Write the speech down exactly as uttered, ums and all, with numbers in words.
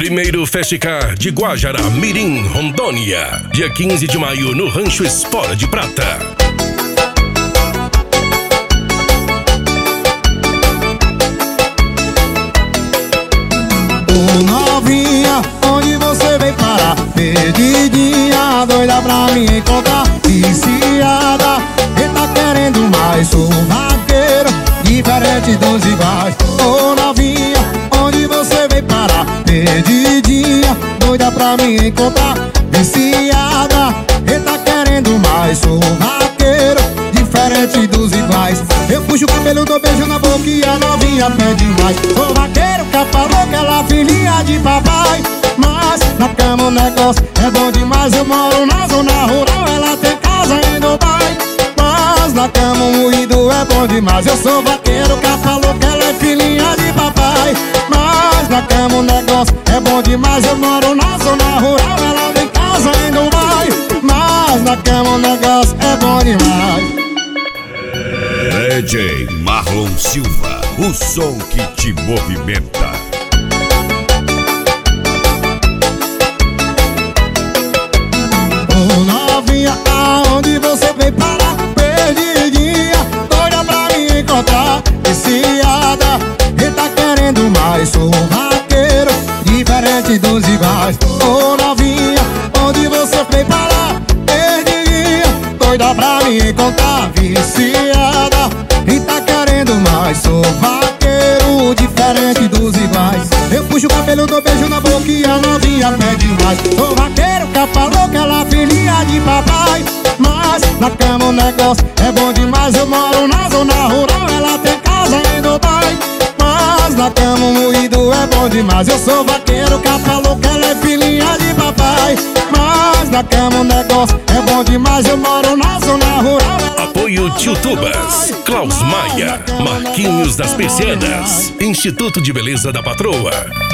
Primeiro Festicar de Guajará Mirim, Rondônia. Dia quinze de maio no Rancho Espora de Prata. Ô novinha, onde você veio parar? Perdidinha, doida pra me encontrar. Viciada, e tá querendo mais. Sou vaqueiro, diferente dos iguais. Ô novinha, onde você veio parar? Perdidinha, doida pra me encontrar. Viciada, e tá querendo mais. Sou vaqueiro, diferente dos iguais. Eu puxo o cabelo, dou beijo na boca e a novinha pede mais. Sou vaqueiro, capa louca, ela filhinha de papai. Mas na cama o negócio é bom demais. Eu moro na zona rural, ela tem casa em Dubai. Mas na cama o moído é bom demais. Eu sou vaqueiro, capa louca, ela é filhinha de papai. Mas na cama o negócio é bom demais. Eu moro na zona rural, ela tem casa em Dubai. Mas na cama o negócio é bom demais. D J Marlon Silva, o som que te movimenta. Ô novinha, aonde você veio parar? Perdidinha, doida pra me encontrar. Viciada, e tá querendo mais. Sou vaqueiro, diferente dos iguais. Ô novinha, onde você veio parar? Perdidinha, doida pra me encontrar. Viciada, e tá querendo mais. Sou vaqueiro, diferente dos iguais. Eu puxo o cabelo, dou beijo na boca e a novinha pede mais. Sou vaqueiro, capa louca, ela filhinha de papai. Mas na cama o negócio é bom demais. Eu moro na zona rural, ela tem casa em Dubai. Mas na cama o moído é bom demais. Eu sou vaqueiro, capa louca, ela é filhinha de papai. Mas na cama o negócio é bom demais. Eu moro na zona rural. Apoio Tio Tubas, Klaus Maia, Marquinhos das Persianas, Instituto de Beleza da Patroa.